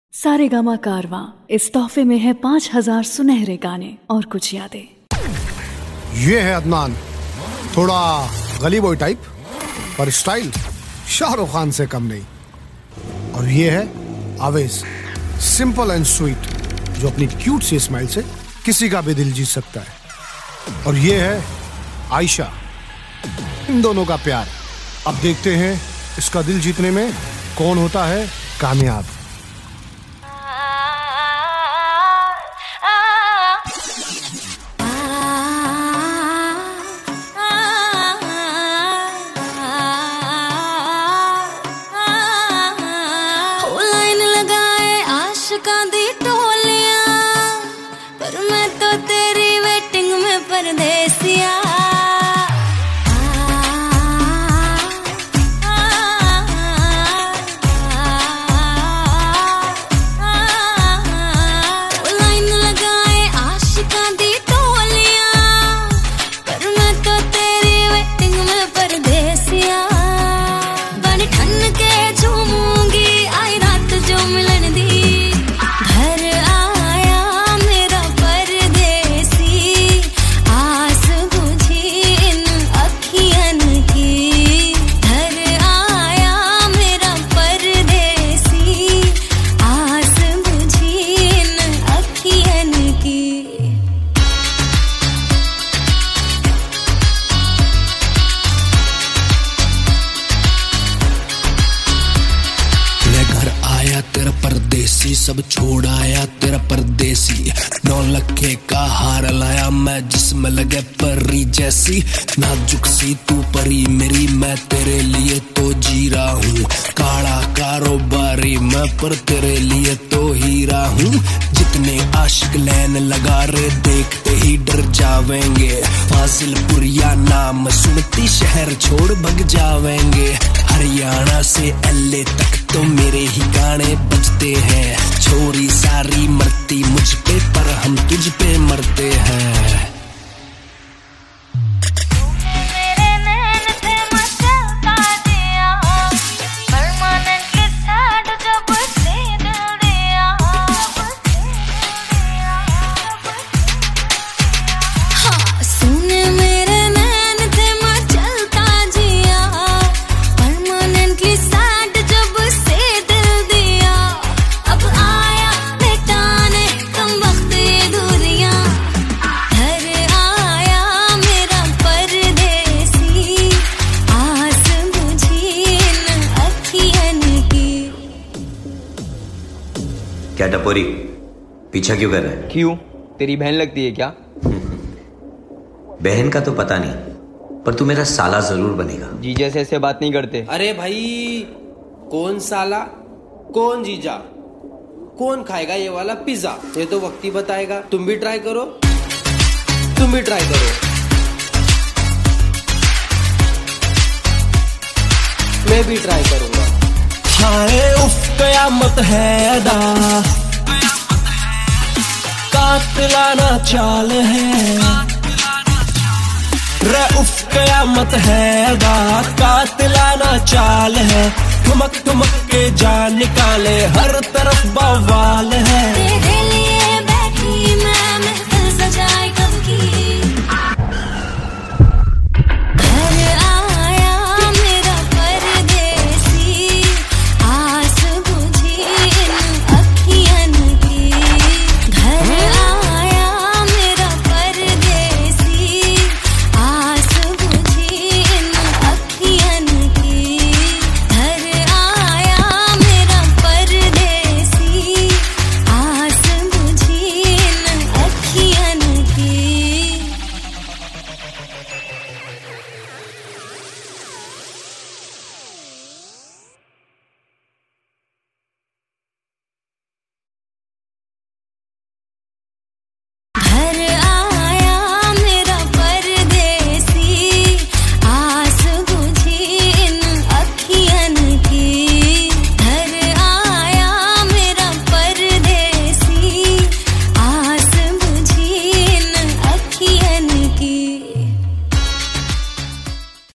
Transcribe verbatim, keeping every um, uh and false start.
सारेगामा कारवां इस तोहफे में है पांच हजार सुनहरे गाने और कुछ यादें। ये है अदनान, थोड़ा गली बॉय टाइप, पर स्टाइल शाहरुख खान से कम नहीं। और ये है आवेज, सिंपल एंड स्वीट, जो अपनी क्यूट सी स्माइल से किसी का भी दिल जीत सकता है। और ये है आयशा, इन दोनों का प्यार। अब देखते हैं इसका दिल जीतने में कौन होता है कामयाब। पर मैं तो तेरी वेटिंग में परदेसिया। लाइन लगाए आशिकां दी टोलियां, पर मैं तो तेरी वेटिंग में परदेसिया। बन ठन के झूमूंगी आई रात जो मिलन दी। तेरा परदेसी सब छोड़ आया तेरा परदेसी। नौ लखे का हार लाया मैं जिसमें लगे परी जैसी। नाजुक सी तू परी मेरी, मैं तेरे लिए तो जी रहा हूँ। काला कारोबारी मैं पर तेरे लिए तो हीरा हूँ। जितने आशिक लैन लगा रे देखते ही डर जावेंगे। फाजिलपुरिया नाम सुनती शहर छोड़ भग जावेंगे। हरियाणा से एल ए तक तो मेरे ही गाने बजते हैं। छोरी सारी मरती मुझ पे पर हम तुझ पे मरते हैं। क्या टपोरी, पीछा क्यों कर रहा है? क्यों, तेरी बहन लगती है क्या? बहन का तो पता नहीं, पर तू मेरा साला जरूर बनेगा। जीजा से ऐसे बात नहीं करते। अरे भाई, कौन साला कौन जीजा, कौन खाएगा ये वाला पिज्जा, ये तो वक्त ही बताएगा। तुम भी ट्राई करो, तुम भी ट्राई करो। मैं भी ट्राई करूंगा। हाय उफ कयामत है दा, कातिलाना चाल है। रे उफ कयामत है दा, कातिलाना चाल है। ठुमक ठुमक के जान निकाले हर तरफ